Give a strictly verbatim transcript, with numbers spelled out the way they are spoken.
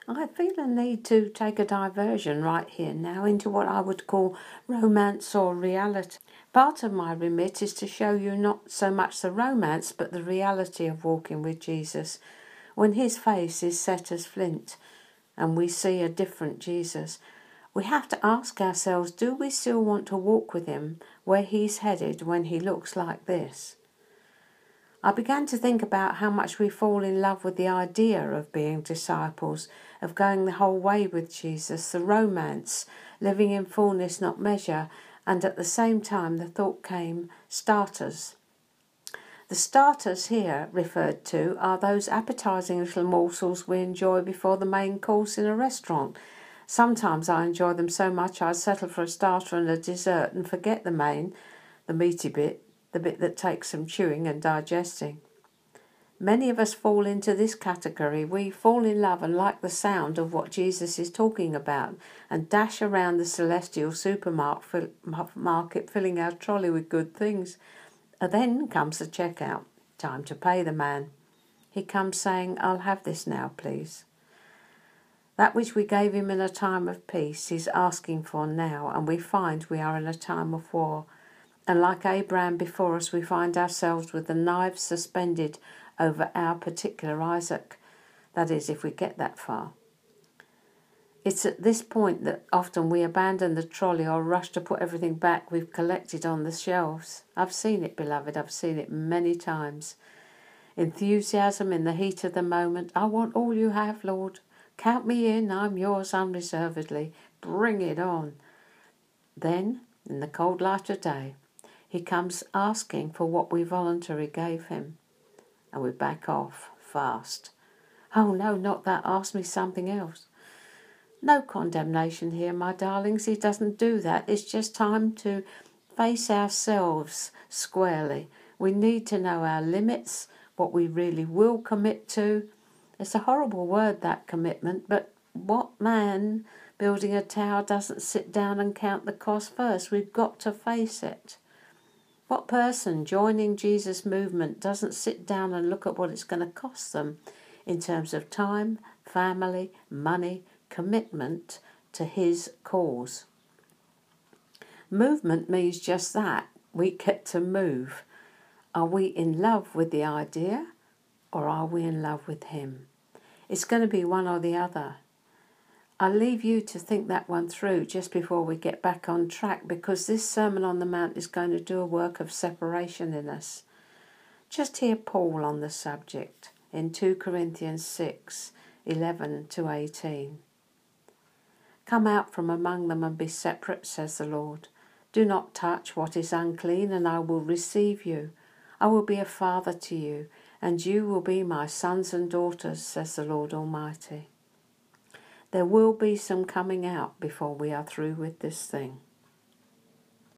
I feel a need to take a diversion right here now into what I would call romance or reality. Part of my remit is to show you not so much the romance but the reality of walking with Jesus when his face is set as flint and we see a different Jesus. We have to ask ourselves, do we still want to walk with him where he's headed when he looks like this? I began to think about how much we fall in love with the idea of being disciples, of going the whole way with Jesus, the romance, living in fullness, not measure, and at the same time the thought came, starters. The starters here referred to are those appetising little morsels we enjoy before the main course in a restaurant. Sometimes I enjoy them so much I settle for a starter and a dessert and forget the main, the meaty bit, the bit that takes some chewing and digesting. Many of us fall into this category. We fall in love and like the sound of what Jesus is talking about and dash around the celestial supermarket filling our trolley with good things. And then comes the checkout. Time to pay the man. He comes saying, "I'll have this now, please." That which we gave him in a time of peace he's asking for now, and we find we are in a time of war. And like Abraham before us, we find ourselves with the knives suspended over our particular Isaac. That is, if we get that far. It's at this point that often we abandon the trolley or rush to put everything back we've collected on the shelves. I've seen it, beloved, I've seen it many times. Enthusiasm in the heat of the moment. I want all you have, Lord. Count me in, I'm yours unreservedly. Bring it on. Then, in the cold light of day, he comes asking for what we voluntarily gave him. And we back off fast. Oh no, not that, ask me something else. No condemnation here, my darlings, he doesn't do that. It's just time to face ourselves squarely. We need to know our limits, what we really will commit to. It's a horrible word, that commitment, but what man building a tower doesn't sit down and count the cost first? We've got to face it. What person joining Jesus' movement doesn't sit down and look at what it's going to cost them in terms of time, family, money, commitment to his cause? Movement means just that. We get to move. Are we in love with the idea or are we in love with him? It's going to be one or the other. I'll leave you to think that one through just before we get back on track, because this Sermon on the Mount is going to do a work of separation in us. Just hear Paul on the subject in two Corinthians six, eleven to eighteen. Come out from among them and be separate, says the Lord. Do not touch what is unclean, and I will receive you. I will be a father to you, and you will be my sons and daughters, says the Lord Almighty. There will be some coming out before we are through with this thing.